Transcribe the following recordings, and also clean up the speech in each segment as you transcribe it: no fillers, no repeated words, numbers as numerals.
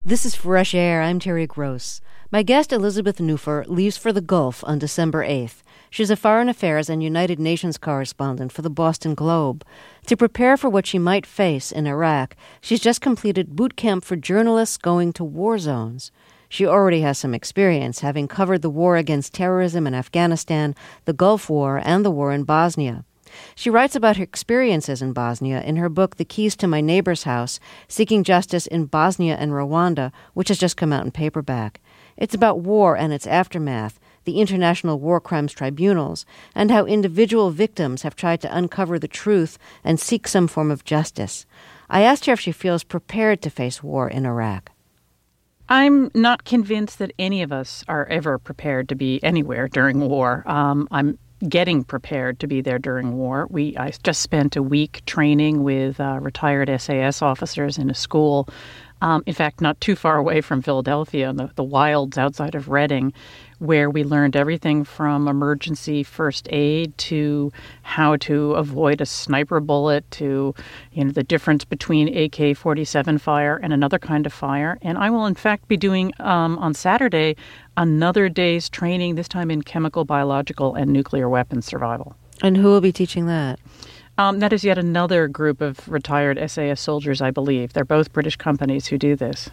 This is Fresh Air. I'm Terry Gross. My guest, Elizabeth Neufer, leaves for the Gulf on December 8th. She's a foreign affairs and United Nations correspondent for the Boston Globe. To prepare for what she might face in Iraq, she's just completed boot camp for journalists going to war zones. She already has some experience, having covered the war against terrorism in Afghanistan, the Gulf War, and the war in Bosnia. She writes about her experiences in Bosnia in her book, The Keys to My Neighbor's House, Seeking Justice in Bosnia and Rwanda, which has just come out in paperback. It's about war and its aftermath, the International War Crimes Tribunals, and how individual victims have tried to uncover the truth and seek some form of justice. I asked her if she feels prepared to face war in Iraq. I'm not convinced that any of us are ever prepared to be anywhere during war. I'm getting prepared to be there during war. I just spent a week training with retired SAS officers in a school, in fact, not too far away from Philadelphia, in the wilds outside of Reading, where we learned everything from emergency first aid to how to avoid a sniper bullet to, the difference between AK-47 fire and another kind of fire. And I will, in fact, be doing on Saturday another day's training, this time in chemical, biological, and nuclear weapons survival. And who will be teaching that? That is yet another group of retired SAS soldiers, I believe. They're both British companies who do this.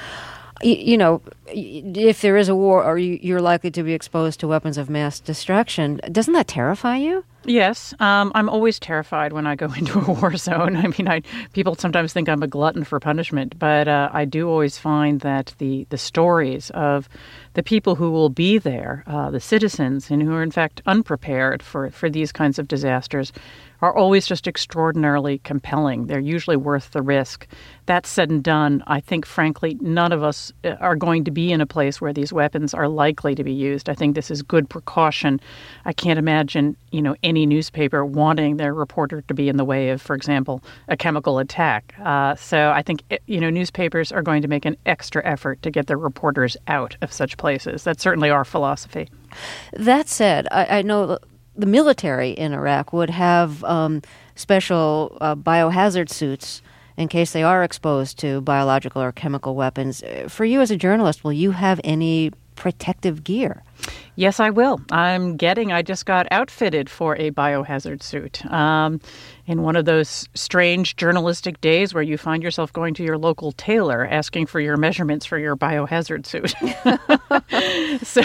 If there is a war or you're likely to be exposed to weapons of mass destruction, doesn't that terrify you? Yes. I'm always terrified when I go into a war zone. I mean, people sometimes think I'm a glutton for punishment, but I do always find that the stories of the people who will be there, the citizens, and who are in fact unprepared for these kinds of disasters, are always just extraordinarily compelling. They're usually worth the risk. That said and done, I think, frankly, none of us are going to be in a place where these weapons are likely to be used. I think this is good precaution. I can't imagine, any newspaper wanting their reporter to be in the way of, for example, a chemical attack. So I think, newspapers are going to make an extra effort to get their reporters out of such places. That's certainly our philosophy. That said, I know the military in Iraq would have special biohazard suits in case they are exposed to biological or chemical weapons. For you as a journalist, will you have any protective gear? Yes, I will. I just got outfitted for a biohazard suit. In one of those strange journalistic days where you find yourself going to your local tailor asking for your measurements for your biohazard suit. So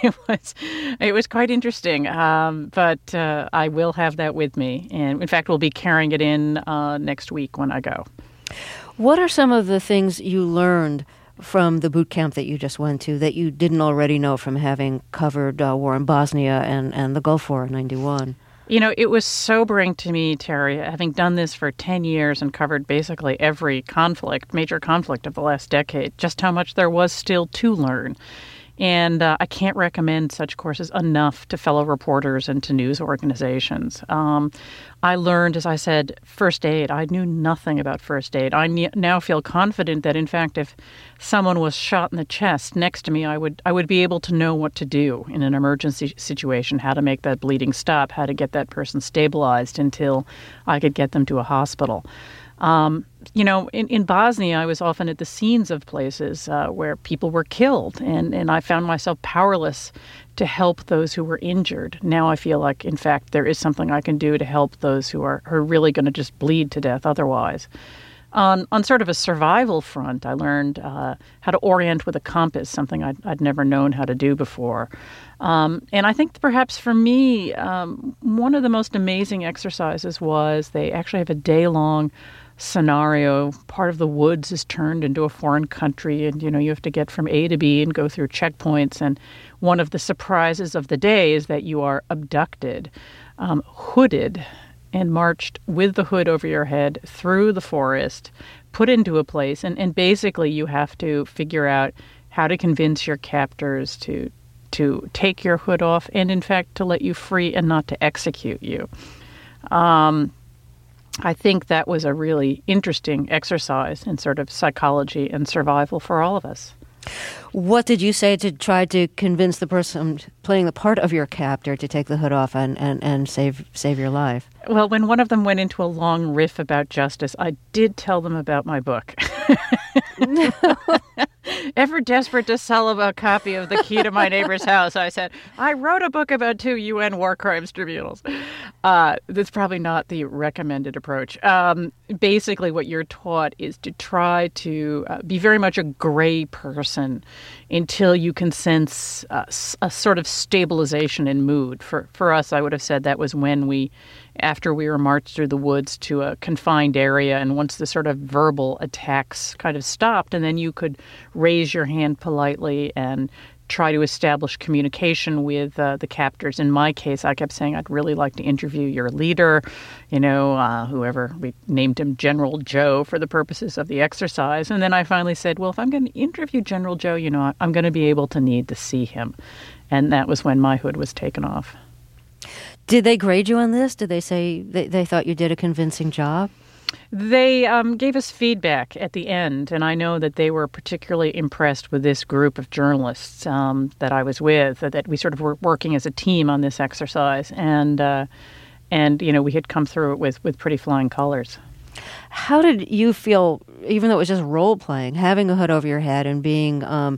it was quite interesting. But I will have that with me. And in fact, we'll be carrying it in next week when I go. What are some of the things you learned from the boot camp that you just went to that you didn't already know from having covered war in Bosnia and the Gulf War in 91? It was sobering to me, Terry, having done this for 10 years and covered basically every major conflict of the last decade, just how much there was still to learn. And I can't recommend such courses enough to fellow reporters and to news organizations. I learned, as I said, first aid. I knew nothing about first aid. I now feel confident that, in fact, if someone was shot in the chest next to me, I would be able to know what to do in an emergency situation, how to make that bleeding stop, how to get that person stabilized until I could get them to a hospital. In Bosnia, I was often at the scenes of places where people were killed, and I found myself powerless to help those who were injured. Now I feel like, in fact, there is something I can do to help those who are really going to just bleed to death otherwise. On sort of a survival front, I learned how to orient with a compass, something I'd never known how to do before. And I think perhaps for me, one of the most amazing exercises was they actually have a day-long scenario. Part of the woods is turned into a foreign country, and you have to get from A to B and go through checkpoints. And one of the surprises of the day is that you are abducted, hooded, and marched with the hood over your head through the forest, put into a place, and basically you have to figure out how to convince your captors to take your hood off and, in fact, to let you free and not to execute you. I think that was a really interesting exercise in sort of psychology and survival for all of us. What did you say to try to convince the person playing the part of your captor to take the hood off and save your life? Well, when one of them went into a long riff about justice, I did tell them about my book. ever desperate to sell a copy of The Key to My Neighbor's House, I said, I wrote a book about 2 UN war crimes tribunals. That's probably not the recommended approach. Basically, what you're taught is to try to be very much a gray person until you can sense a sort of stabilization in mood. For us, I would have said that was when after we were marched through the woods to a confined area, and once the sort of verbal attacks kind of stopped, and then you could raise your hand politely and try to establish communication with the captors. In my case, I kept saying, I'd really like to interview your leader, whoever, we named him General Joe for the purposes of the exercise. And then I finally said, well, if I'm going to interview General Joe, I'm going to be able to need to see him. And that was when my hood was taken off. Did they grade you on this? Did they say they thought you did a convincing job? They gave us feedback at the end, and I know that they were particularly impressed with this group of journalists that I was with, that we sort of were working as a team on this exercise, and we had come through it with pretty flying colors. How did you feel, even though it was just role-playing, having a hood over your head and being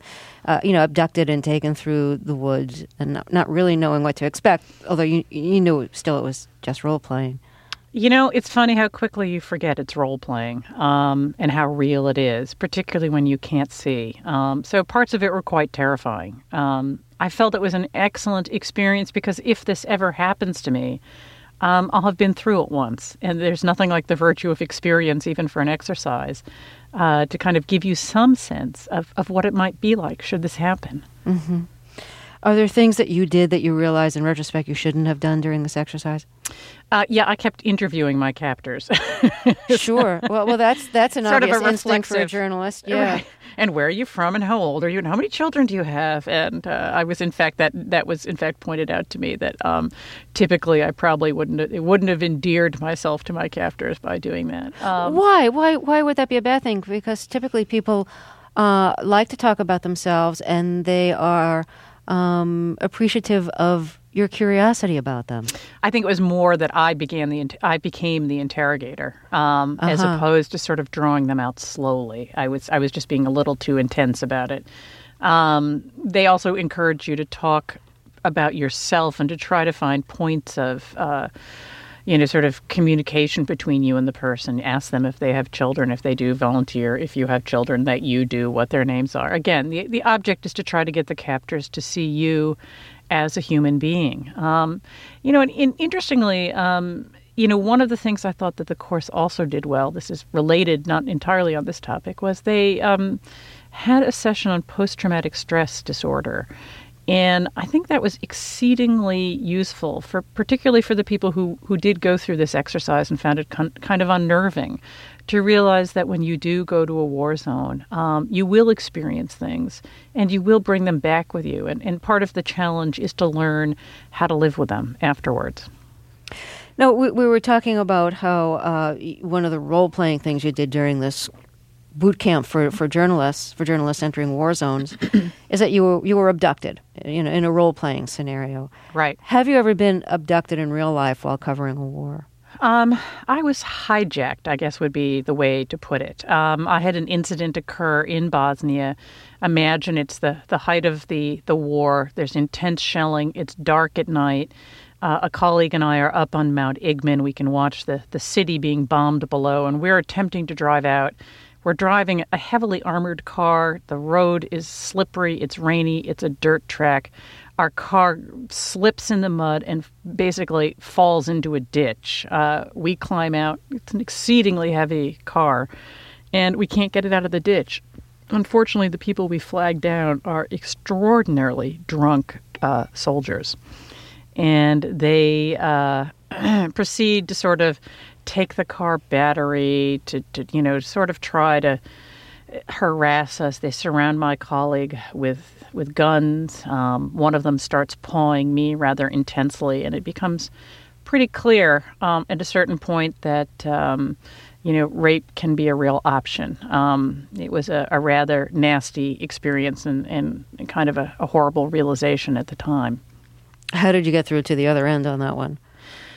abducted and taken through the woods and not really knowing what to expect, although you knew still it was just role-playing? It's funny how quickly you forget it's role-playing and how real it is, particularly when you can't see. So parts of it were quite terrifying. I felt it was an excellent experience because if this ever happens to me, I'll have been through it once. And there's nothing like the virtue of experience, even for an exercise, to kind of give you some sense of what it might be like should this happen. Mm-hmm. Are there things that you did that you realize in retrospect you shouldn't have done during this exercise? I kept interviewing my captors. Sure. Well, that's an sort obvious of a instinct for a journalist. Yeah. Right. And where are you from, and how old are you, and how many children do you have? And I was, in fact, that was in fact pointed out to me that typically I probably wouldn't have endeared myself to my captors by doing that. Why? Why would that be a bad thing? Because typically people like to talk about themselves, and they are appreciative of your curiosity about them. I think it was more that I became the interrogator, as opposed to sort of drawing them out slowly. I was just being a little too intense about it. They also encourage you to talk about yourself and to try to find points of sort of communication between you and the person. Ask them if they have children, if they do volunteer, if you have children that you do, what their names are. Again, the object is to try to get the captors to see you as a human being. And interestingly, one of the things I thought that the course also did well, this is related, not entirely on this topic, was they had a session on post-traumatic stress disorder. And I think that was exceedingly useful, particularly for the people who did go through this exercise and found it kind of unnerving, to realize that when you do go to a war zone, you will experience things and you will bring them back with you. And part of the challenge is to learn how to live with them afterwards. Now, we were talking about how one of the role-playing things you did during this boot camp for journalists entering war zones is that you were abducted in a role-playing scenario. Right. Have you ever been abducted in real life while covering a war? I was hijacked, I guess would be the way to put it. I had an incident occur in Bosnia. Imagine it's the height of the war. There's intense shelling. It's dark at night. A colleague and I are up on Mount Igman. We can watch the city being bombed below, and we're attempting to drive out. We're driving a heavily armored car. The road is slippery. It's rainy. It's a dirt track. Our car slips in the mud and basically falls into a ditch. We climb out. It's an exceedingly heavy car, and we can't get it out of the ditch. Unfortunately, the people we flagged down are extraordinarily drunk soldiers, and they proceed to sort of take the car battery to sort of try to harass us. They surround my colleague with guns. One of them starts pawing me rather intensely, and it becomes pretty clear at a certain point that rape can be a real option. It was a rather nasty experience and kind of a horrible realization at the time. How did you get through to the other end on that one?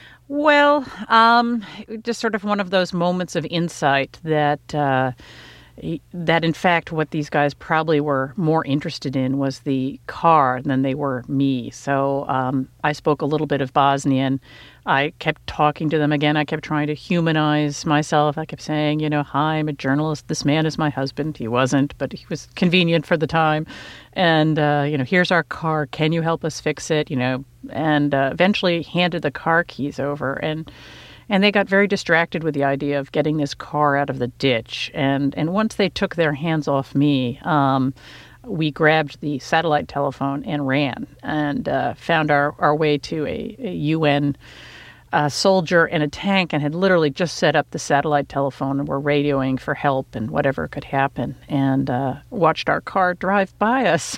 Well, just sort of one of those moments of insight that that in fact what these guys probably were more interested in was the car than they were me. So I spoke a little bit of Bosnian. I kept talking to them again. I kept trying to humanize myself. I kept saying, hi, I'm a journalist. This man is my husband. He wasn't, but he was convenient for the time. And, here's our car. Can you help us fix it? And eventually handed the car keys over. And they got very distracted with the idea of getting this car out of the ditch. And once they took their hands off me, we grabbed the satellite telephone and ran and found our way to a UN soldier in a tank and had literally just set up the satellite telephone and were radioing for help and whatever could happen, and watched our car drive by us.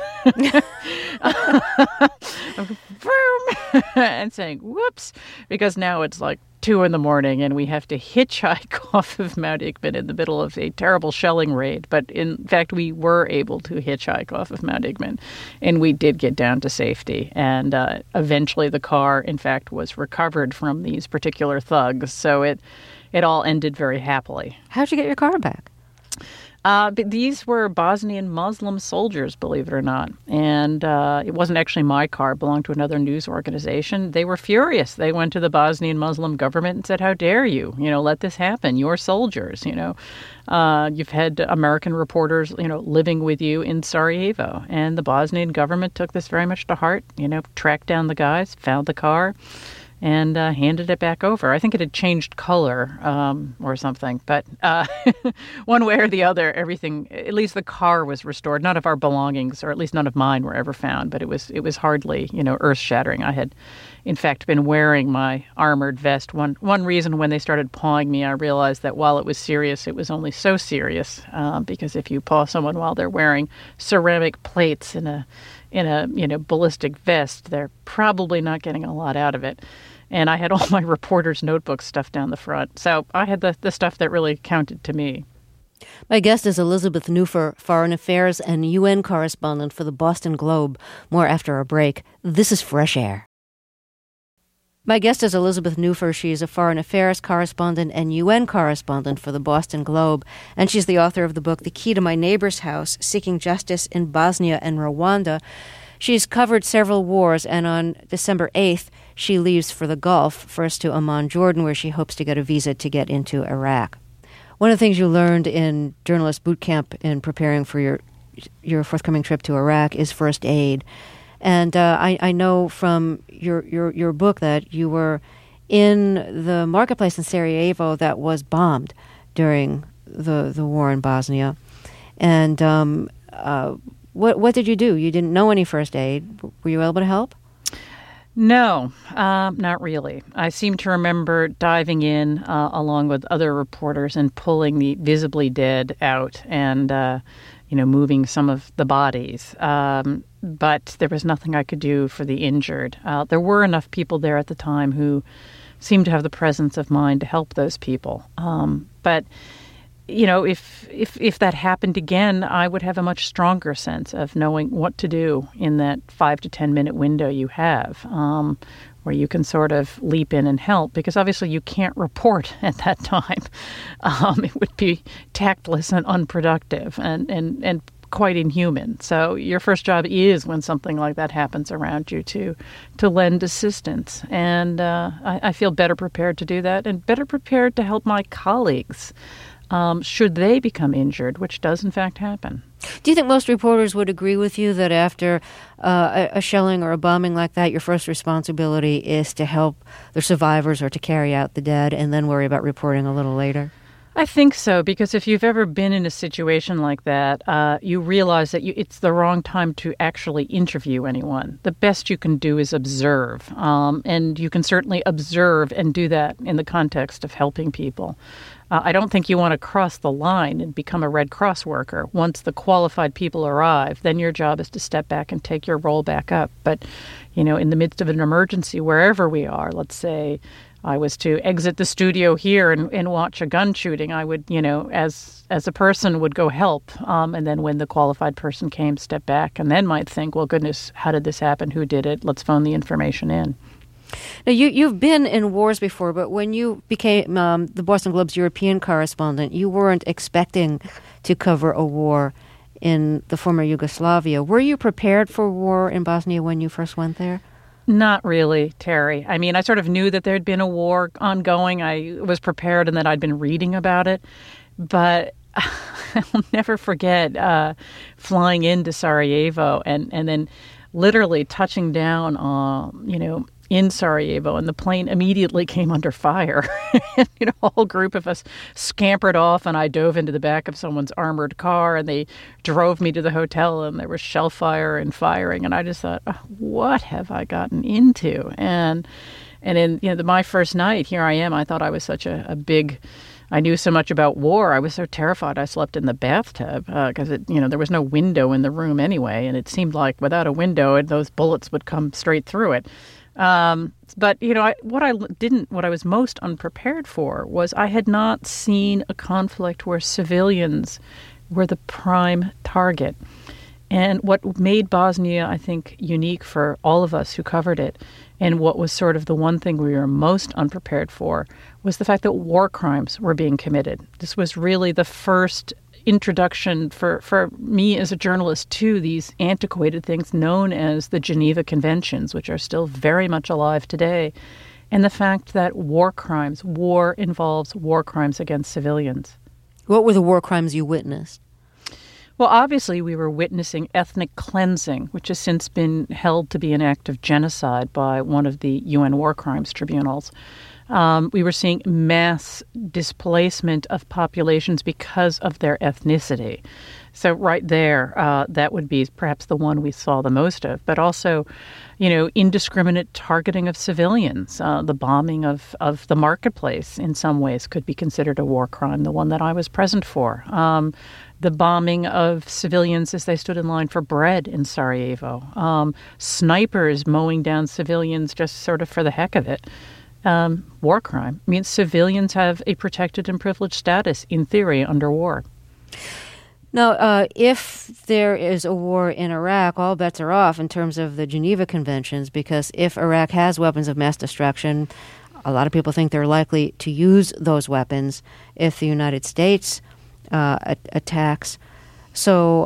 And saying, whoops, because now it's like 2 a.m. and we have to hitchhike off of Mount Igman in the middle of a terrible shelling raid. But in fact, we were able to hitchhike off of Mount Igman, and we did get down to safety. And eventually the car, in fact, was recovered from these particular thugs. So it all ended very happily. How'd you get your car back? But these were Bosnian Muslim soldiers, believe it or not. And it wasn't actually my car. It belonged to another news organization. They were furious. They went to the Bosnian Muslim government and said, how dare you, let this happen. You're soldiers, You've had American reporters, living with you in Sarajevo. And the Bosnian government took this very much to heart, tracked down the guys, found the car, and handed it back over. I think it had changed color or something. But one way or the other, everything, at least the car was restored. None of our belongings, or at least none of mine, were ever found. But it was hardly, earth-shattering. I had, in fact, been wearing my armored vest. One reason when they started pawing me, I realized that while it was serious, it was only so serious. Because if you paw someone while they're wearing ceramic plates in a ballistic vest, they're probably not getting a lot out of it. And I had all my reporter's notebooks stuffed down the front. So I had the stuff that really counted to me. My guest is Elizabeth Neufer, Foreign Affairs and UN correspondent for the Boston Globe. More after our break. This is Fresh Air. My guest is Elizabeth Neufer. She is a Foreign Affairs correspondent and UN correspondent for the Boston Globe. And she's the author of the book, The Key to My Neighbor's House, Seeking Justice in Bosnia and Rwanda. She's covered several wars, and on December 8th, she leaves for the Gulf, first to Amman, Jordan, where she hopes to get a visa to get into Iraq. One of the things you learned in journalist boot camp in preparing for your forthcoming trip to Iraq is first aid. And I know from your book that you were in the marketplace in Sarajevo that was bombed during the war in Bosnia. And what did you do? You didn't know any first aid. Were you able to help? No, not really. I seem to remember diving in along with other reporters and pulling the visibly dead out and, moving some of the bodies. But there was nothing I could do for the injured. There were enough people there at the time who seemed to have the presence of mind to help those people. But if that happened again, I would have a much stronger sense of knowing what to do in that 5 to 10 minute window you have, where you can sort of leap in and help, because obviously you can't report at that time. It would be tactless and unproductive and quite inhuman. So your first job is, when something like that happens around you, to lend assistance. And I feel better prepared to do that, and better prepared to help my colleagues should they become injured, which does in fact happen. Do you think most reporters would agree with you that after a shelling or a bombing like that, your first responsibility is to help the survivors or to carry out the dead and then worry about reporting a little later? I think so, because if you've ever been in a situation like that, you realize that it's the wrong time to actually interview anyone. The best you can do is observe, and you can certainly observe and do that in the context of helping people. I don't think you want to cross the line and become a Red Cross worker. Once the qualified people arrive, then your job is to step back and take your role back up. But, in the midst of an emergency, wherever we are, let's say I was to exit the studio here and watch a gun shooting, I would, as a person would go help. And then when the qualified person came, step back and then might think, well, goodness, how did this happen? Who did it? Let's phone the information in. Now, you've been in wars before, but when you became the Boston Globe's European correspondent, you weren't expecting to cover a war in the former Yugoslavia. Were you prepared for war in Bosnia when you first went there? Not really, Terry. I mean, I sort of knew that there had been a war ongoing. I was prepared and that I'd been reading about it. But I'll never forget flying into Sarajevo and then literally touching down, in Sarajevo, and the plane immediately came under fire. A whole group of us scampered off, and I dove into the back of someone's armored car, and they drove me to the hotel, and there was shell fire and firing, and I just thought, oh, what have I gotten into? And in my first night, here I am. I thought I was such a big. I knew so much about war. I was so terrified. I slept in the bathtub because there was no window in the room anyway, and it seemed like without a window, those bullets would come straight through it. But what I was most unprepared for was I had not seen a conflict where civilians were the prime target. And what made Bosnia, I think, unique for all of us who covered it, and what was sort of the one thing we were most unprepared for, was the fact that war crimes were being committed. This was really the first introduction for me as a journalist to these antiquated things known as the Geneva Conventions, which are still very much alive today, and the fact that war involves war crimes against civilians. What were the war crimes you witnessed? Well, obviously, we were witnessing ethnic cleansing, which has since been held to be an act of genocide by one of the UN war crimes tribunals. We were seeing mass displacement of populations because of their ethnicity. So right there, that would be perhaps the one we saw the most of. But also, indiscriminate targeting of civilians. The bombing of the marketplace in some ways could be considered a war crime, the one that I was present for. The bombing of civilians as they stood in line for bread in Sarajevo. Snipers mowing down civilians just sort of for the heck of it. War crime. I mean, civilians have a protected and privileged status, in theory, under war. Now, if there is a war in Iraq, all bets are off in terms of the Geneva Conventions, because if Iraq has weapons of mass destruction, a lot of people think they're likely to use those weapons if the United States attacks. So,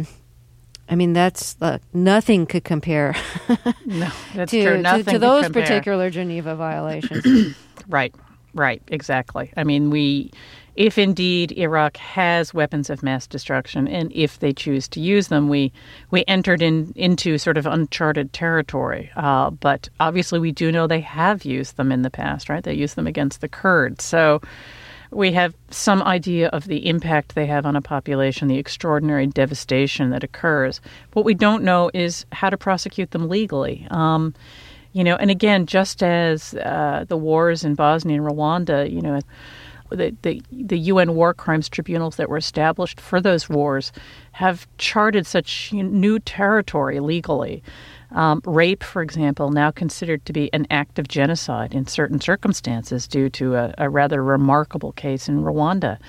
that's nothing could compare no, that's to, true. Nothing to those could compare. particular Geneva violations. Right, exactly. I mean, if indeed Iraq has weapons of mass destruction, and if they choose to use them, we entered into sort of uncharted territory. But obviously we do know they have used them in the past, right? They used them against the Kurds. So we have some idea of the impact they have on a population, the extraordinary devastation that occurs. What we don't know is how to prosecute them legally. And again, just as the wars in Bosnia and Rwanda, the UN war crimes tribunals that were established for those wars have charted such new territory legally. Rape, for example, now considered to be an act of genocide in certain circumstances due to a rather remarkable case in Rwanda.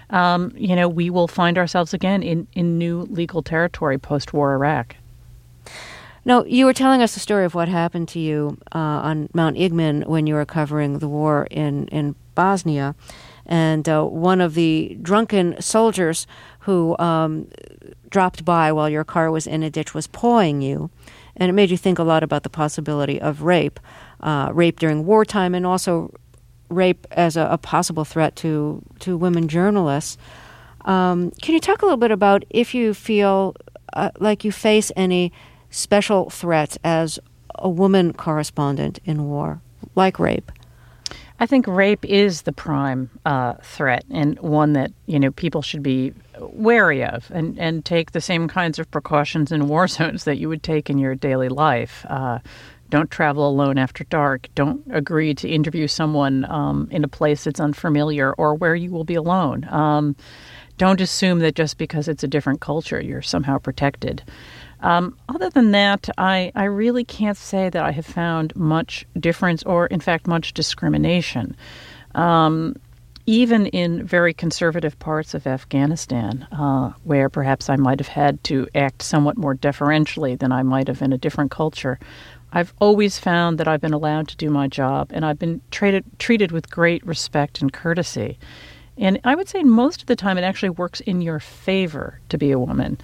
We will find ourselves again in new legal territory post-war Iraq. Now, you were telling us the story of what happened to you on Mount Igman when you were covering the war in Bosnia. And one of the drunken soldiers who dropped by while your car was in a ditch was pawing you. And it made you think a lot about the possibility of rape during wartime, and also rape as a possible threat to women journalists. Can you talk a little bit about if you feel like you face any special threats as a woman correspondent in war, like rape? I think rape is the prime threat, and one that people should be wary of and take the same kinds of precautions in war zones that you would take in your daily life. Don't travel alone after dark. Don't agree to interview someone in a place that's unfamiliar or where you will be alone. Don't assume that just because it's a different culture, you're somehow protected. Other than that, I really can't say that I have found much difference or, in fact, much discrimination. Even in very conservative parts of Afghanistan, where perhaps I might have had to act somewhat more deferentially than I might have in a different culture, I've always found that I've been allowed to do my job, and I've been treated with great respect and courtesy. And I would say most of the time it actually works in your favor to be a woman.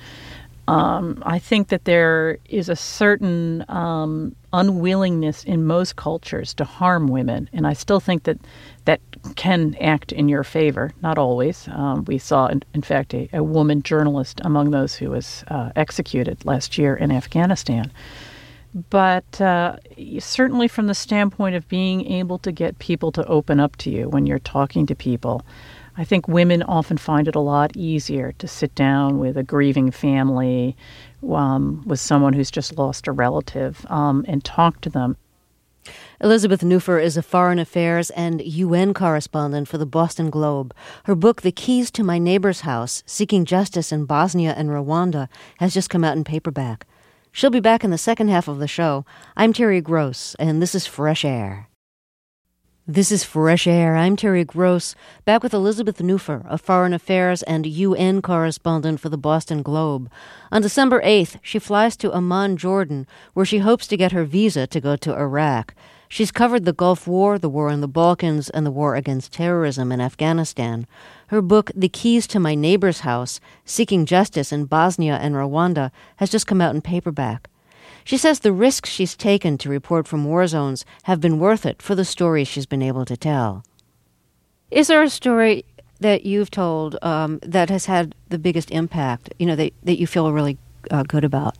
I think that there is a certain unwillingness in most cultures to harm women, and I still think that that can act in your favor. Not always. We saw, in fact, a woman journalist among those who was executed last year in Afghanistan. But certainly from the standpoint of being able to get people to open up to you when you're talking to people, I think women often find it a lot easier to sit down with a grieving family, with someone who's just lost a relative, and talk to them. Elizabeth Neuffer is a foreign affairs and UN correspondent for the Boston Globe. Her book, The Keys to My Neighbor's House, Seeking Justice in Bosnia and Rwanda, has just come out in paperback. She'll be back in the second half of the show. I'm Terry Gross, and this is Fresh Air. This is Fresh Air. I'm Terry Gross, back with Elizabeth Neuffer, a foreign affairs and UN correspondent for the Boston Globe. On December 8th, she flies to Amman, Jordan, where she hopes to get her visa to go to Iraq. She's covered the Gulf War, the war in the Balkans, and the war against terrorism in Afghanistan. Her book, The Keys to My Neighbor's House, Seeking Justice in Bosnia and Rwanda, has just come out in paperback. She says the risks she's taken to report from war zones have been worth it for the stories she's been able to tell. Is there a story that you've told that has had the biggest impact, that you feel really good about?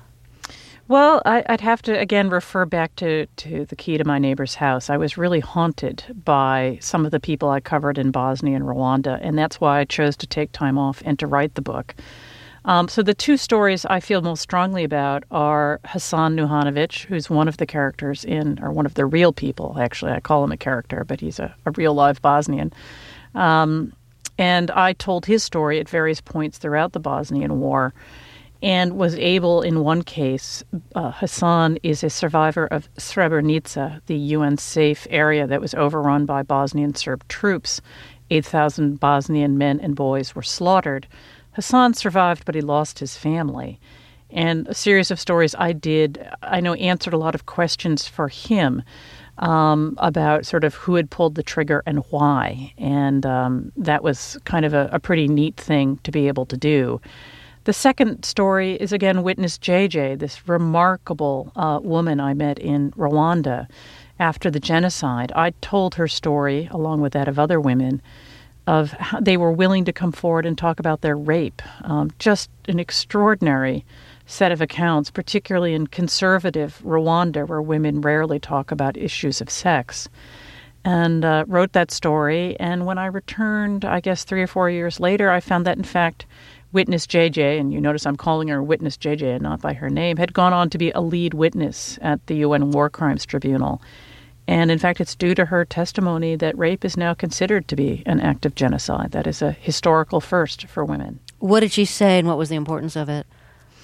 Well, I'd have to, again, refer back to The Key to My Neighbor's House. I was really haunted by some of the people I covered in Bosnia and Rwanda, and that's why I chose to take time off and to write the book. So the two stories I feel most strongly about are Hasan Nuhanovic, who's one of the characters or one of the real people, actually. I call him a character, but he's a real live Bosnian. And I told his story at various points throughout the Bosnian War and was able, in one case, Hasan is a survivor of Srebrenica, the UN-safe area that was overrun by Bosnian Serb troops. 8,000 Bosnian men and boys were slaughtered. Hasan survived, but he lost his family. And a series of stories I know answered a lot of questions for him about sort of who had pulled the trigger and why. And that was kind of a pretty neat thing to be able to do. The second story is, again, Witness JJ, this remarkable woman I met in Rwanda after the genocide. I told her story, along with that of other women, of how they were willing to come forward and talk about their rape. Just an extraordinary set of accounts, particularly in conservative Rwanda, where women rarely talk about issues of sex. And wrote that story. And when I returned, I guess 3 or 4 years later, I found that, in fact, Witness JJ, and you notice I'm calling her Witness JJ and not by her name, had gone on to be a lead witness at the UN War Crimes Tribunal. And in fact, it's due to her testimony that rape is now considered to be an act of genocide. That is a historical first for women. What did she say, and what was the importance of it?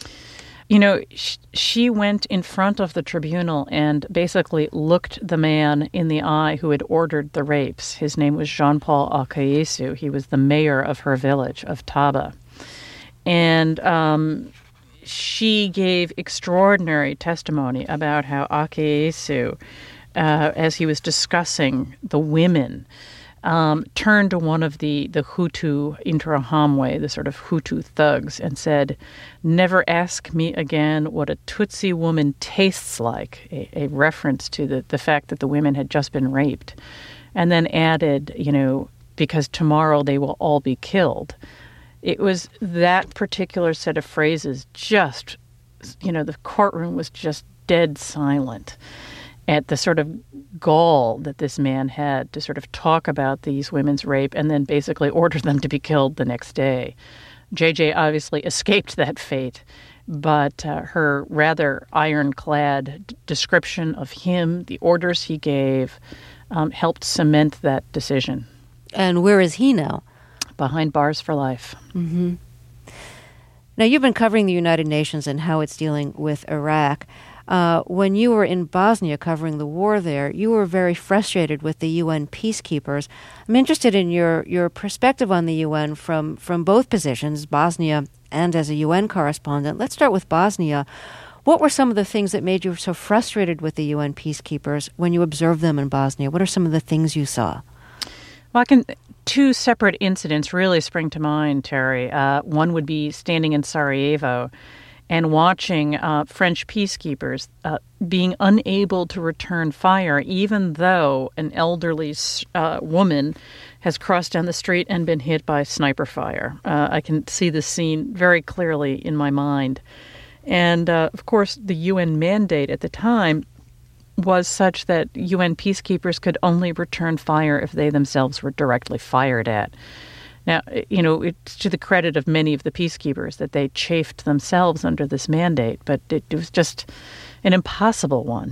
She went in front of the tribunal and basically looked the man in the eye who had ordered the rapes. His name was Jean-Paul Akayesu. He was the mayor of her village, of Taba. And she gave extraordinary testimony about how Akayesu, as he was discussing the women, turned to one of the Hutu Interahamwe, the sort of Hutu thugs, and said, "Never ask me again what a Tutsi woman tastes like," a reference to the fact that the women had just been raped, and then added, because tomorrow they will all be killed. It was that particular set of phrases just, the courtroom was just dead silent at the sort of gall that this man had to sort of talk about these women's rape and then basically order them to be killed the next day. JJ obviously escaped that fate, but her rather ironclad description of him, the orders he gave, helped cement that decision. And where is he now? Behind bars for life. Mm-hmm. Now, you've been covering the United Nations and how it's dealing with Iraq. When you were in Bosnia covering the war there, you were very frustrated with the UN peacekeepers. I'm interested in your perspective on the UN from both positions, Bosnia and as a UN correspondent. Let's start with Bosnia. What were some of the things that made you so frustrated with the UN peacekeepers when you observed them in Bosnia? What are some of the things you saw? Well, two separate incidents really spring to mind, Terry. One would be standing in Sarajevo and watching French peacekeepers being unable to return fire, even though an elderly woman has crossed down the street and been hit by sniper fire. I can see this scene very clearly in my mind. And, of course, the UN mandate at the time was such that UN peacekeepers could only return fire if they themselves were directly fired at. Now, it's to the credit of many of the peacekeepers that they chafed themselves under this mandate, but it was just an impossible one.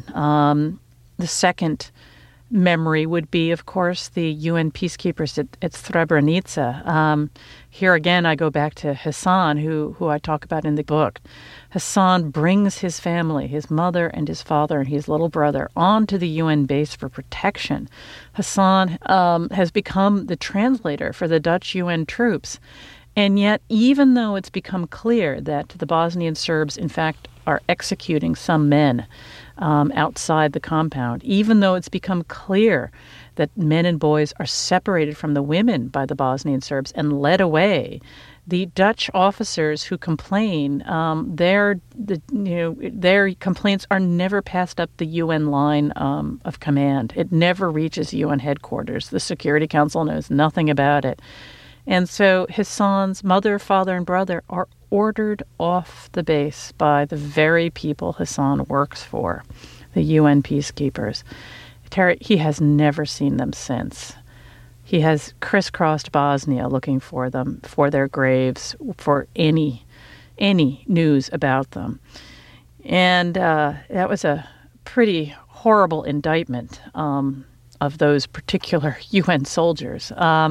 The second memory would be, of course, the UN peacekeepers at Srebrenica. Here again, I go back to Hassan, who I talk about in the book. Hassan brings his family, his mother and his father and his little brother, onto the UN base for protection. Hassan has become the translator for the Dutch UN troops. And yet, even though it's become clear that the Bosnian Serbs, in fact, are executing some men outside the compound, even though it's become clear that men and boys are separated from the women by the Bosnian Serbs and led away, the Dutch officers who complain, their complaints are never passed up the UN line of command. It never reaches UN headquarters. The Security Council knows nothing about it. And so Hassan's mother, father, and brother are ordered off the base by the very people Hassan works for, the UN peacekeepers. Terry, he has never seen them since. He has crisscrossed Bosnia looking for them, for their graves, for any news about them. And that was a pretty horrible indictment of those particular UN soldiers.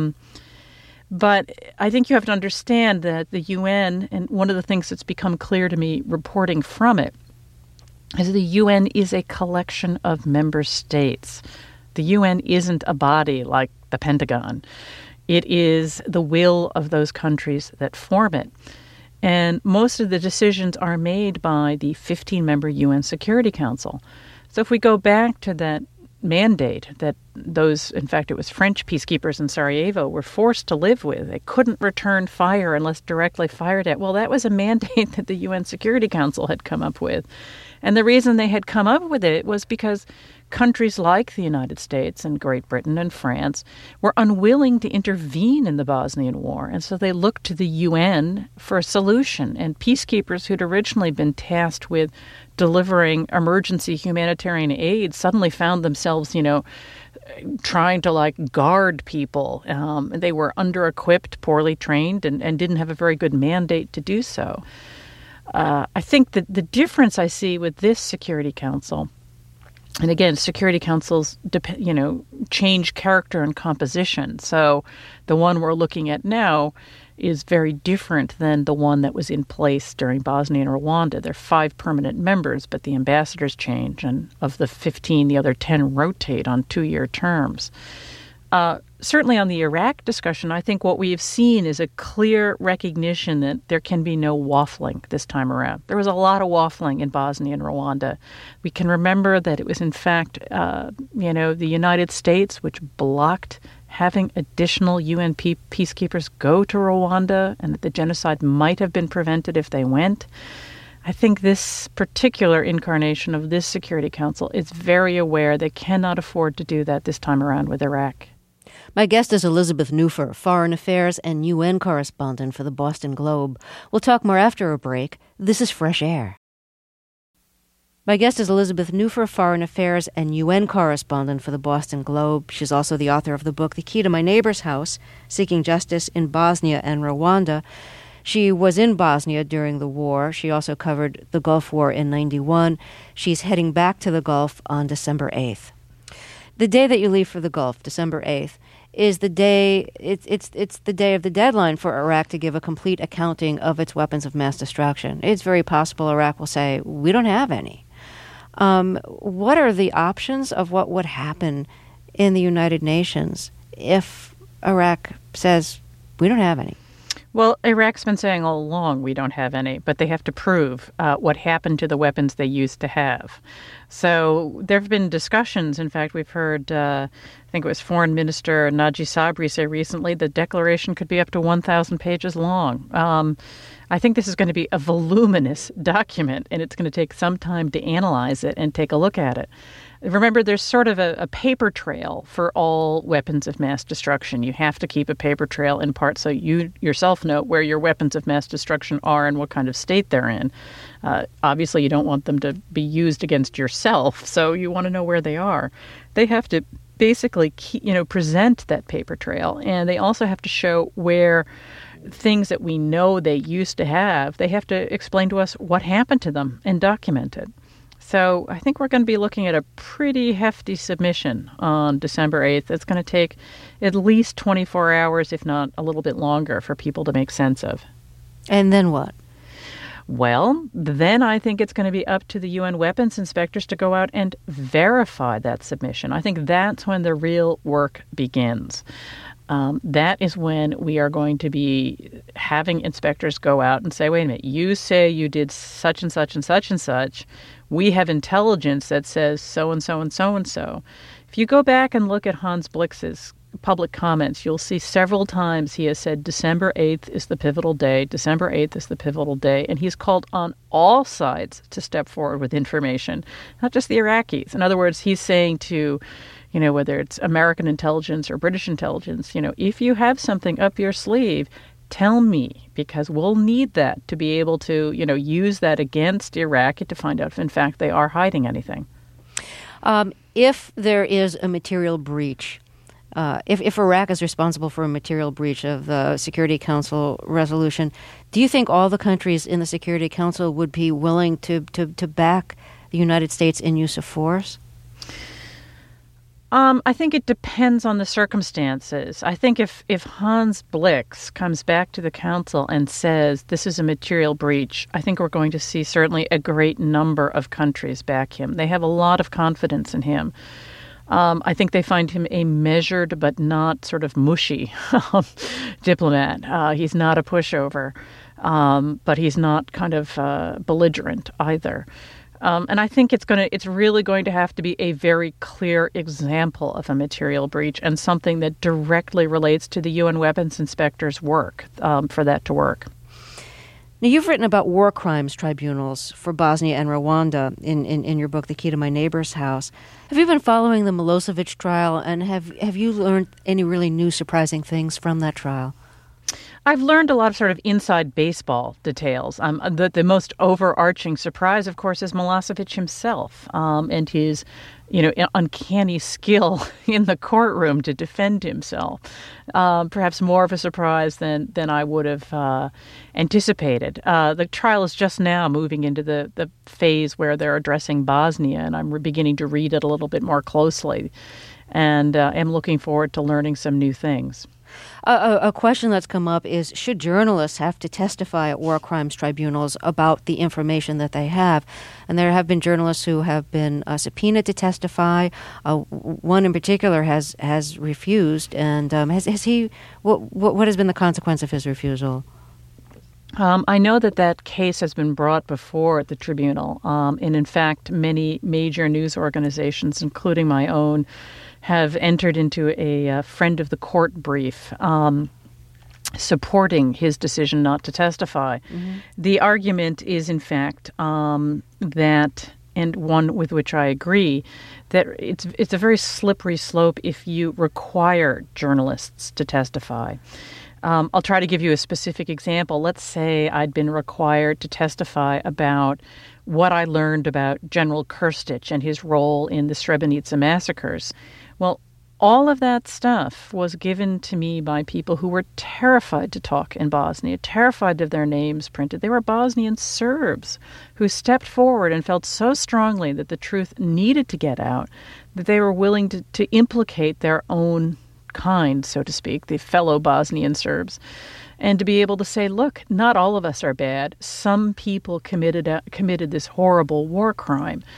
But I think you have to understand that the UN, and one of the things that's become clear to me reporting from it, is the UN is a collection of member states. The UN isn't a body like the Pentagon. It is the will of those countries that form it. And most of the decisions are made by the 15-member UN Security Council. So if we go back to that mandate that those, in fact, it was French peacekeepers in Sarajevo, were forced to live with. They couldn't return fire unless directly fired at. Well, that was a mandate that the UN Security Council had come up with. And the reason they had come up with it was because countries like the United States and Great Britain and France were unwilling to intervene in the Bosnian War. And so they looked to the UN for a solution. And peacekeepers who'd originally been tasked with delivering emergency humanitarian aid suddenly found themselves, trying to guard people. They were under-equipped, poorly trained, and didn't have a very good mandate to do so. I think that the difference I see with this Security Council, and again, Security Councils, change character and composition. So the one we're looking at now is very different than the one that was in place during Bosnia and Rwanda. There are 5 permanent members, but the ambassadors change, and of the 15, the other 10 rotate on 2-year terms. Certainly on the Iraq discussion, I think what we have seen is a clear recognition that there can be no waffling this time around. There was a lot of waffling in Bosnia and Rwanda. We can remember that it was, in fact, the United States which blocked having additional UN peacekeepers go to Rwanda, and that the genocide might have been prevented if they went. I think this particular incarnation of this Security Council is very aware they cannot afford to do that this time around with Iraq. My guest is Elizabeth Neufer, Foreign Affairs and UN correspondent for the Boston Globe. We'll talk more after a break. This is Fresh Air. My guest is Elizabeth Neufer, Foreign Affairs and UN correspondent for the Boston Globe. She's also the author of the book The Key to My Neighbor's House, Seeking Justice in Bosnia and Rwanda. She was in Bosnia during the war. She also covered the Gulf War in 1991. She's heading back to the Gulf on December 8th. The day that you leave for the Gulf, December 8th, is the day, it's the day of the deadline for Iraq to give a complete accounting of its weapons of mass destruction. It's very possible Iraq will say, we don't have any. What are the options of what would happen in the United Nations if Iraq says, we don't have any? Well, Iraq's been saying all along we don't have any, but they have to prove what happened to the weapons they used to have. So there have been discussions. In fact, we've heard, I think it was Foreign Minister Naji Sabri say recently, the declaration could be up to 1,000 pages long. I think this is going to be a voluminous document, and it's going to take some time to analyze it and take a look at it. Remember, there's sort of a paper trail for all weapons of mass destruction. You have to keep a paper trail in part so you yourself know where your weapons of mass destruction are and what kind of state they're in. Obviously, you don't want them to be used against yourself, so you want to know where they are. They have to basically present that paper trail, and they also have to show where things that we know they used to have, they have to explain to us what happened to them and document it. So I think we're going to be looking at a pretty hefty submission on December 8th. It's going to take at least 24 hours, if not a little bit longer, for people to make sense of. And then what? Well, then I think it's going to be up to the UN weapons inspectors to go out and verify that submission. I think that's when the real work begins. That is when we are going to be having inspectors go out and say, wait a minute, you say you did such and such and such and such. We have intelligence that says so and so and so and so. If you go back and look at Hans Blix's public comments, you'll see several times he has said December 8th is the pivotal day, December 8th is the pivotal day, and he's called on all sides to step forward with information, not just the Iraqis. In other words, he's saying to, whether it's American intelligence or British intelligence, if you have something up your sleeve, tell me, because we'll need that to be able to, use that against Iraq to find out if, in fact, they are hiding anything. If there is a material breach, if Iraq is responsible for a material breach of the Security Council resolution, do you think all the countries in the Security Council would be willing to back the United States in use of force? I think it depends on the circumstances. I think if Hans Blix comes back to the council and says this is a material breach, I think we're going to see certainly a great number of countries back him. They have a lot of confidence in him. I think they find him a measured but not sort of mushy diplomat. He's not a pushover, but he's not kind of belligerent either. And I think it's really going to have to be a very clear example of a material breach and something that directly relates to the UN weapons inspector's work for that to work. Now, you've written about war crimes tribunals for Bosnia and Rwanda in your book, The Key to My Neighbor's House. Have you been following the Milosevic trial, and have you learned any really new surprising things from that trial? I've learned a lot of sort of inside baseball details. The most overarching surprise, of course, is Milosevic himself and his, uncanny skill in the courtroom to defend himself. Perhaps more of a surprise than I would have anticipated. The trial is just now moving into the phase where they're addressing Bosnia, and I'm beginning to read it a little bit more closely, and am looking forward to learning some new things. A question that's come up is, should journalists have to testify at war crimes tribunals about the information that they have? And there have been journalists who have been subpoenaed to testify. One in particular has refused. And has he? What has been the consequence of his refusal? I know that case has been brought before the tribunal. And in fact, many major news organizations, including my own, have entered into a friend of the court brief supporting his decision not to testify. Mm-hmm. The argument is, in fact, that, and one with which I agree, that it's a very slippery slope if you require journalists to testify. I'll try to give you a specific example. Let's say I'd been required to testify about what I learned about General Krstić and his role in the Srebrenica massacres. Well, all of that stuff was given to me by people who were terrified to talk in Bosnia, terrified of their names printed. They were Bosnian Serbs who stepped forward and felt so strongly that the truth needed to get out that they were willing to implicate their own kind, so to speak, the fellow Bosnian Serbs, and to be able to say, look, not all of us are bad. Some people committed this horrible war crime.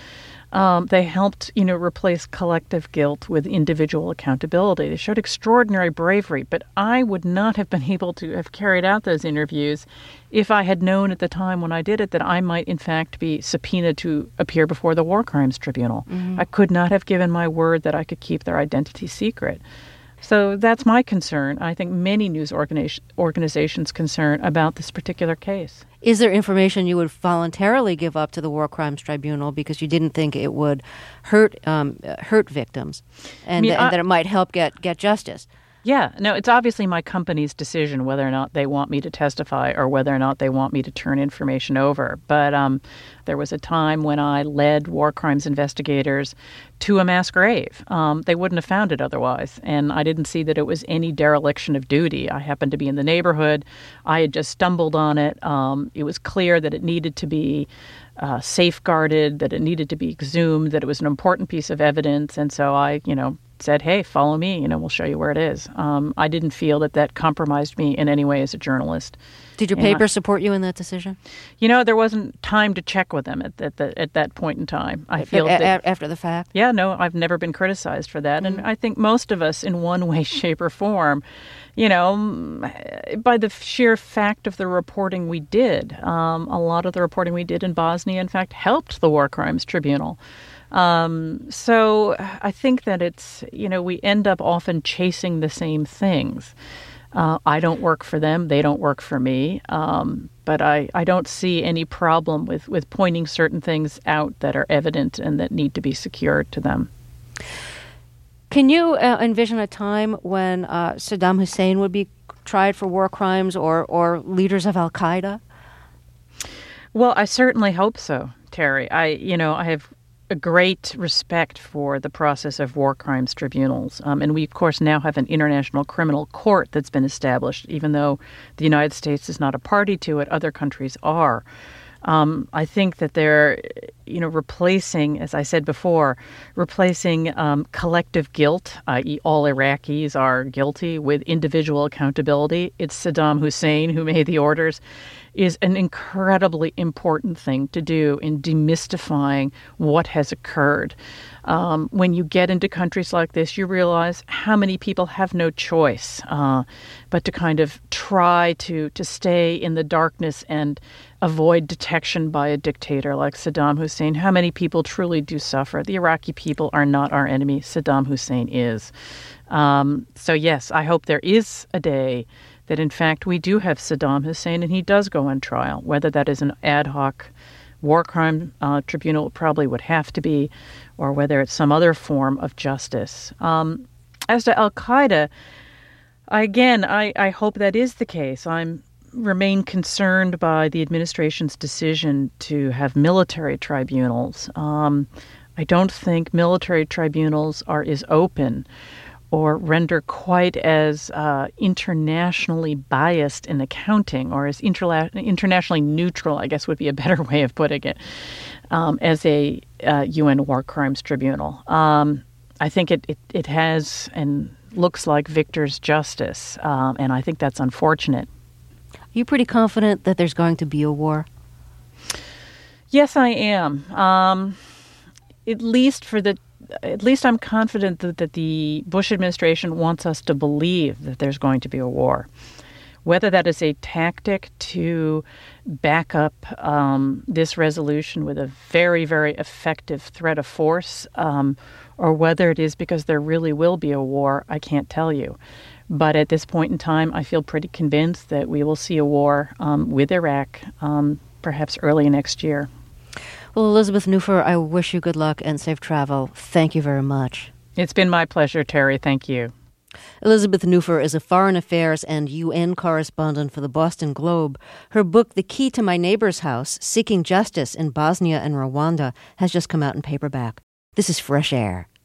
They helped, replace collective guilt with individual accountability. They showed extraordinary bravery, but I would not have been able to have carried out those interviews if I had known at the time when I did it that I might, in fact, be subpoenaed to appear before the War Crimes Tribunal. I could not have given my word that I could keep their identity secret. So that's my concern. I think many news organizations' concern about this particular case. Is there information you would voluntarily give up to the War Crimes Tribunal because you didn't think it would hurt victims and that it might help get justice? Yeah, no, it's obviously my company's decision whether or not they want me to testify or whether or not they want me to turn information over. But there was a time when I led war crimes investigators to a mass grave. They wouldn't have found it otherwise, and I didn't see that it was any dereliction of duty. I happened to be in the neighborhood. I had just stumbled on it. It was clear that it needed to be safeguarded, that it needed to be exhumed, that it was an important piece of evidence, and so I, said, hey, follow me, we'll show you where it is. I didn't feel that compromised me in any way as a journalist. Did your paper support you in that decision? There wasn't time to check with them at that point in time. I feel that, after the fact? Yeah, no, I've never been criticized for that. And I think most of us in one way, shape, or form, by the sheer fact of the reporting we did, a lot of the reporting we did in Bosnia, in fact, helped the War Crimes Tribunal. So I think that it's, we end up often chasing the same things. I don't work for them. They don't work for me. But I don't see any problem with pointing certain things out that are evident and that need to be secured to them. Can you envision a time when Saddam Hussein would be tried for war crimes or leaders of Al-Qaeda? Well, I certainly hope so, Terry. I have a great respect for the process of war crimes tribunals. And we, of course, now have an international criminal court that's been established. Even though the United States is not a party to it, other countries are. I think that they're, replacing, as I said before, collective guilt, i.e. all Iraqis are guilty, with individual accountability. It's Saddam Hussein who made the orders, is an incredibly important thing to do in demystifying what has occurred. When you get into countries like this, you realize how many people have no choice but to kind of try to stay in the darkness and avoid detection by a dictator like Saddam Hussein. How many people truly do suffer? The Iraqi people are not our enemy. Saddam Hussein is. So yes, I hope there is a day that, in fact, we do have Saddam Hussein and he does go on trial. Whether that is an ad hoc war crime tribunal, it probably would have to be, or whether it's some other form of justice. As to Al-Qaeda, I hope that is the case. I remain concerned by the administration's decision to have military tribunals. I don't think military tribunals are as open or render quite as internationally biased in accounting, or as internationally neutral, I guess would be a better way of putting it, as a UN War Crimes Tribunal. I think it has and looks like victor's justice, and I think that's unfortunate. Are you pretty confident that there's going to be a war? Yes, I am. At least I'm confident that the Bush administration wants us to believe that there's going to be a war. Whether that is a tactic to back up this resolution with a very, very effective threat of force, or whether it is because there really will be a war, I can't tell you. But at this point in time, I feel pretty convinced that we will see a war with Iraq, perhaps early next year. Well, Elizabeth Neufer, I wish you good luck and safe travel. Thank you very much. It's been my pleasure, Terry. Thank you. Elizabeth Neufer is a foreign affairs and UN correspondent for the Boston Globe. Her book, The Key to My Neighbor's House, Seeking Justice in Bosnia and Rwanda, has just come out in paperback. This is Fresh Air.